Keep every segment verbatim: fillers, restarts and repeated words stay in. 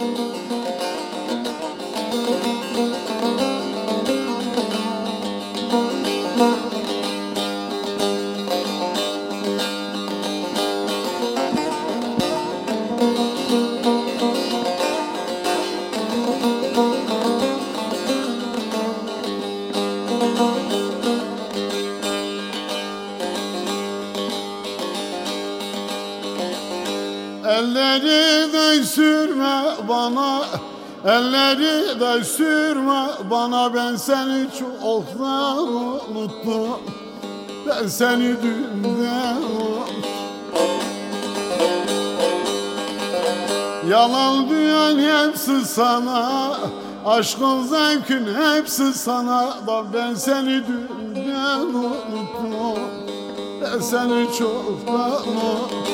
Elleri de sürme bana, elleri de sürme bana. Ben seni çoktan unuttum, ben seni dünden unuttum. Yalan dünya hepsi sana, aşkın zevkin hepsi sana. Da ben seni dünden unuttum, ben seni çoktan unuttum.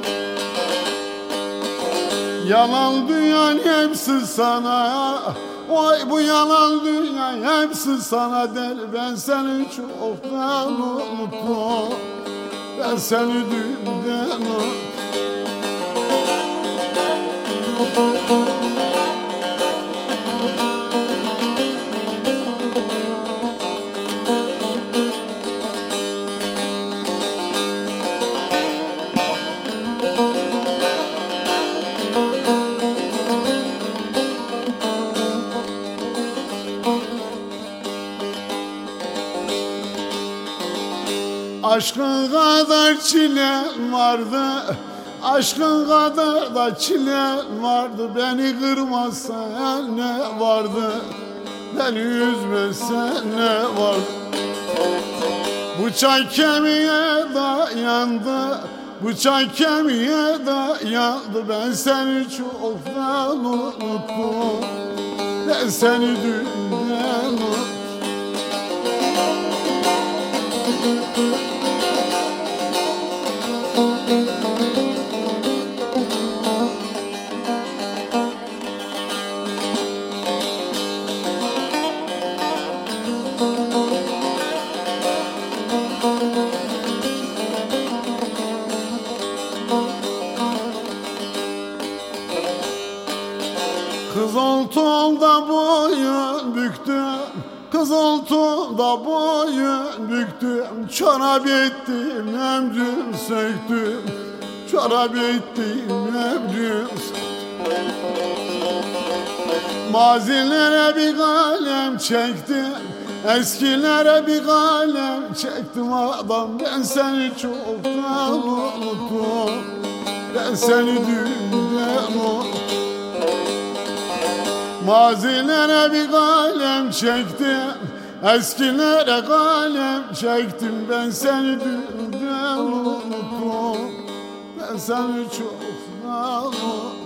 Yalan dünya hepsi sana, vay bu yalan dünya hepsi sana der. Ben seni çoktan unuttum, ben seni dünden unuttum. Aşkın kadar çilem vardı, aşkın kadar da çilem vardı. Beni kırmazsan ne vardı, beni üzmezsen ne vardı. Bu çay kemiğe dayandı, bu çay kemiğe dayandı. Ben seni çoktan unuttum, ben seni dünden unuttum. Kız oltuğumda boyun büktüm, kız oltuğumda boyun büktüm. Çorap ettim ömrüm söktüm, çorap ettim ömrüm söktüm. Mazilere bir kalem çektim, eskilere bir kalem çektim. Adam ben seni çoktan unuttum, ben seni dünden unuttum. Mazilere bir kalem çektim, eskilere kalem çektim. Ben seni dünden unuttum, ben seni çoktan unuttum.